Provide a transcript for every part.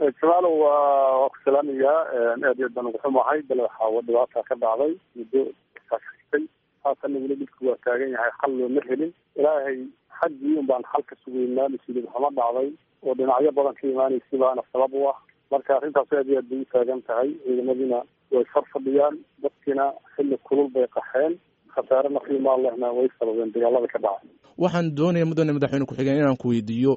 jamaal waa ku salaamayaa aad iyo aad baan ugu xumahay bal waxaa dhibaata ka dhacday muddo xigtay haatana weli dhibku waa taagan yahay xal looma helin ilaahay xaggii un baan xal ka sugeynaa mas-uuliyad xumo dhacday oo dhinacyo badan ka imaanaysa baana sabab u ah marka arrintaas aad iyo aad bay u taagan tahay ciidamadiina way far fadhiyaan dadkiina xilli kulul bay qaxeen khasaare nafiimaa lehna way sababeen dagaalada ka dhacay waxaan doonaya mudane madaxweyne ku-xigeen inaan ku weydiiyo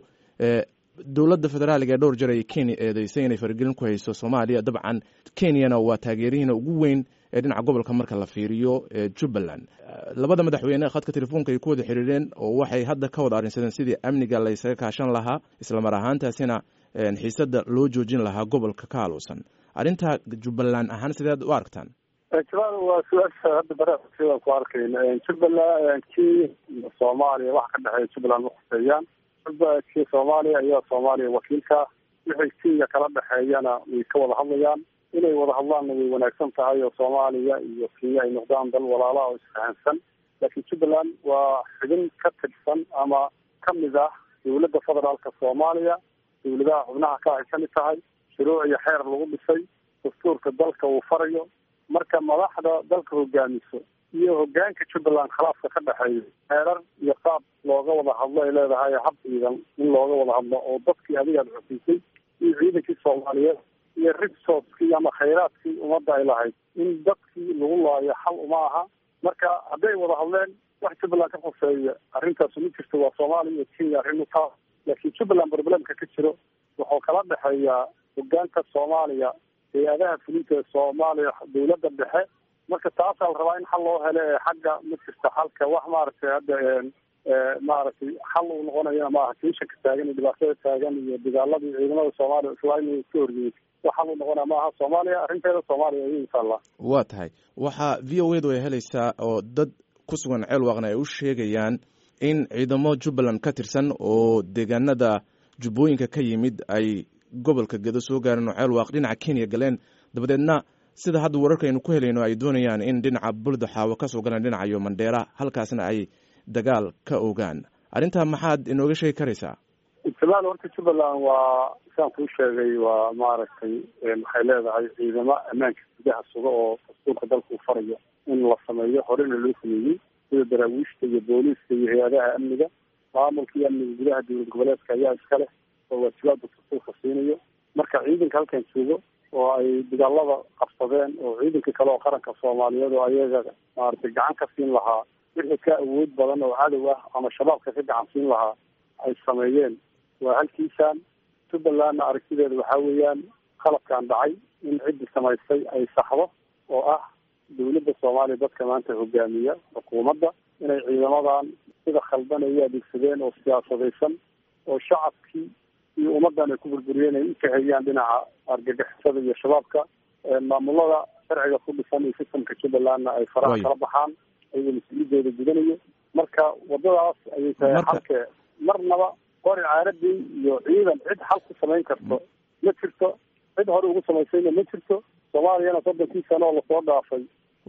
dowladda federaaliga ee dhowr jeer ay kenya eedeysay inay faragelin ku hayso soomaaliya dabcan kenyana waa taageerihiina ugu weyn ee dhinaca gobolka marka la fiiriyo jubbaland labada madaxweyne khadka telefoonka ay ku wada xiriireen oo waxay hadda ka wada arrinsadeen sidii amniga la ysaga kaashan lahaa islamar ahaantaasina xiisada loo joojin lahaa gobolka ka haluusan arrinta jubbaland ahaan sideed u aragtaan jamaal waa su-aasha hadda baraaan ku arkayna jubbaland kii soomaaliya waxa ka dhexeeya jubbaland ma khuseeyaan kii soomaaliya ayaa soomaaliya wakiilka wixii kenya kala dhexeeyana way ka wada hadlayaan inay wada hadlaanna way wanaagsan tahay oo soomaaliya iyo kenya ay noqdaan dal walaalaha oo isfahansan laakiin jubbaland waa xubin ka tirsan ama kamid ah dowladda federaalka soomaaliya dowladaha xubnaha ka ay kamid tahay shuruuc iyo xeer lagu dhisay dastuurka dalka uu farayo marka madaxda dalka hogaamiso iyo hogaanka jubbaland khilaafka ka dhexeeyo xeerar iyo qaab looga wada hadlo ay leedahay hab ciidan in looga wada hadlo oo dadkii adigaad xusiisay iyo ciidankii soomaaliyeed iyo resourcekii ama khayraadkii ummadda ay lahayd in dadkii lagu laayo xal uma aha marka hadday wada hadleen wax jubbaland ka khuseeya arrintaasu ma jirto waa soomaaliya iyo kenya arrin u taa laakiin jubbaland problemka ka jiro wuxuu kala dhexeeyaa hogaanka soomaaliya hay-adaha fulinta ee soomaaliya dowladda dhexe marka taasaa la rabaa in xal loo hele ee xagga ma jirta xalka wax maaragtay hadda maaragtay xal uu noqonayana maaha tiishanka taagan iyo dhibaatada taagan iyo dagaaladii ciidamada soomaaliya islaamiga iska horgeeyay wax xal uu noqonaya maaha soomaaliya arrinteeda soomaaliya ayay inshaalla waa tahay waxaa v o edu ay helaysaa oo dad ku sugan ceelwaaqna ay u sheegayaan in ciidamo jubbaland ka tirsan oo deegaanada jubbooyinka ka yimid ay gobolka gedo soo gaareen oo ceelwaaq dhinaca kenya galeen dabadeedna sida hadda wararkaaynu ku helayno ay doonayaan in dhinaca buldaxaawo kasoo galaan dhinacayo mandheera halkaasna ay dagaal ka ogaan arrintaa maxaad inooga sheegi karaysaa jamaal horta jubbaland waa saan kuu sheegay waa maaragtay waxay leedahay ciidamo ammaanka gudaha suga oo dastuurka dalka uu farayo in la sameeyo horena loo sameeyey sida daraawiishta iyo booliiska iyo hay-adaha amniga maamulka iyo amniga gudaha dowlad goboleedka ayaa iska leh oo waajibaadka dastuurka siinayo marka ciidanka halkan joogo oo ay dagaalada qabsadeen oo ciidanka kale oo qaranka soomaaliyeed oo ayaga maaragtay gacan ka siin lahaa wixii ka awood badan oo cadow ah ama shabaabka ka gacan siin lahaa ay sameeyeen waa halkiisaan jubbalandna aragtideeda waxaa weeyaan qalabkan dhacay in ciddii samaysay ay saxdo oo ah dowladda soomaaliya dadka maanta hogaamiya xukuumadda inay ciidamadan sida khaldan ay u adeegsadeen oo siyaasadaysan oo shacabkii iyo ummaddan ay ku burburiyeen ay u kahayaan dhinaca argagixisada iyo shabaabka maamulada sharciga ku dhisan iyo sistamka jubbalandna ay faraha kala baxaan ayagoo mas-uuliyadooda gudanayo marka wadadaas ayay tahay xalke marnaba qori caaradii iyo ciidan cid xal ku samayn karto ma jirto cid hore ugu samaysayna ma jirto soomaaliyana 30 sano oo lasoo dhaafay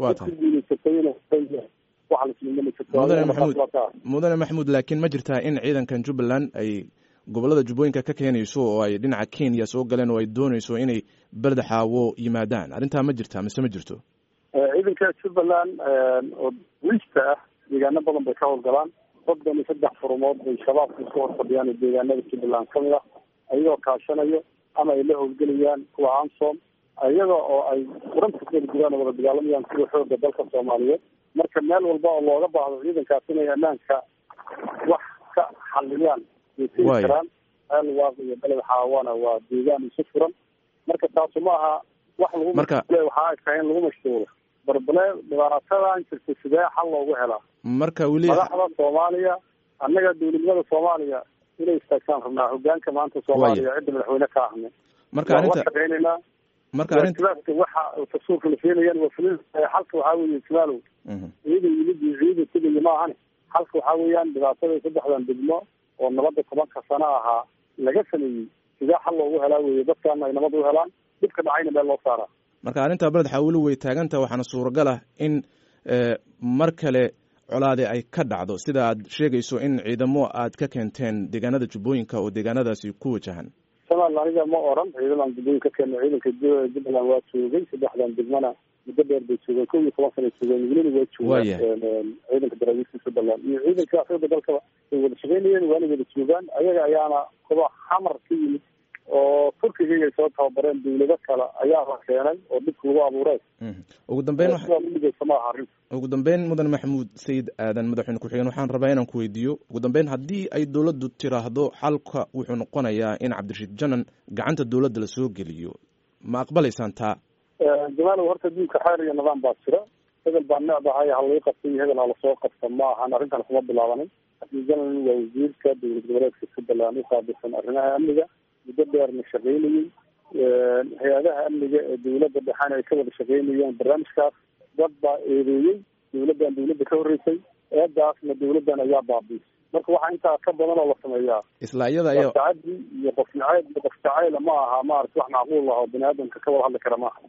mudane maxamuud laakiin ma jirtaa in ciidankan jubbaland ay gobolada jubbooyinka ka keenayso oo ay dhinaca kenya soo galeen oo ay doonayso inay beldaxaawo yimaadaan arrintaa ma jirtaa mise ma jirto ciidanka jubbaland oo wiista ah deegaano badan bay ka howlgalaan 33 furumood bay shabaabka isku horfadhiyaan deegaanada jubbaland kamid ah ayagoo kaashanayo ama ay la howlgelayaan kuwa ansom ayaga oo ay furanta kala jiraan wada dagaalamayaan kuwa xooga dalka soomaaliyeed marka meel walba oo looga baahdo ciidankaas inay ammaanka wax ka xaliyaan way karaan ceelwaaq iyo beled xaawana waa deegaan isu furan marka taasu ma aha wax lagu waxaa ay tahay in lagu mashquulo barbale dhibaatadan jirta sidee xal loogu helaa marka weli madaxda soomaaliya annaga dowladnimada soomaaliya inay istaagtaan rabnaa hogaanka maanta soomaaliya cidda madaxweyne ka ahne marka arrinta waxa tasuurka la fiilayaan waa fulin xalka waxaa weeye jamaalow ciidan yimid iyo ciidan sigayo ma ahane xalka waxaa weeyaan dhibaatada 3 degmo oo nabadda 10 sano ahaa laga sameeyey sidee xal loogu helaa weeye dadkaana ay nabad u helaan dhibka dhacayna meel loo saaraa marka arrintaa beled xaawili way taaganta waxaana suuragal ah in mar kale colaade ay ka dhacdo sida aad sheegayso in ciidamo aad ka keenteen deegaanada jubbooyinka oo deegaanadaasi ku wajahan somaliland aniga ma oran ciidadan guddooyin ka keena ciidanka jubbaland waa joogay 3 degmana muddo dheer bay joogeen 11 sana joogeen welina waa joogaan ciidanka daraawiishta jubbaland iyo ciidanka afka dalkaba ay wada shaqeynayeen waana wada joogaan ayaga ayaana kuba xamar ka yimid oo turkiga ay soo tababareen dawlado kale ayaa la keenay oo dhibka lagu abuuray ugu dambeyn mudan maxamuud sayid aadan madaxweyne ku-xigeen waxaan rabaa inaan ku weydiiyo ugu dambeyn haddii ay dawladdu tiraahdo xalka wuxuu noqonayaa in cabdirashiid janan gacanta dawladda lasoo geliyo ma aqbalaysaan taa jamaalow horta adduunka xeer iyo nidaam baa jira hebel baa necdahay halai qabtay iyo hebel halasoo qabta ma ahan arrintan kuma bilaabanin cabdirashiid janan waa wasiirka dowlad goboleedka jubbaland u qaabilsan arrimaha amniga muddo dheerna shaqaynayey hay-adaha amniga ee dawladda dhexana ay ka wada shaqaynayeen barnaamijkaas dad baa eedeeyey dawladdan dawladda ka horreysay eedaasna dawladdan ayaa baabiisay marka waxaa intaa ka badan oo la sameeyaa isla iyada ayo tacadi iyo qof nacayb iyo qof jacayla ma aha maarata wax macquul ah oo bani aadamka ka wada hadli kara maaha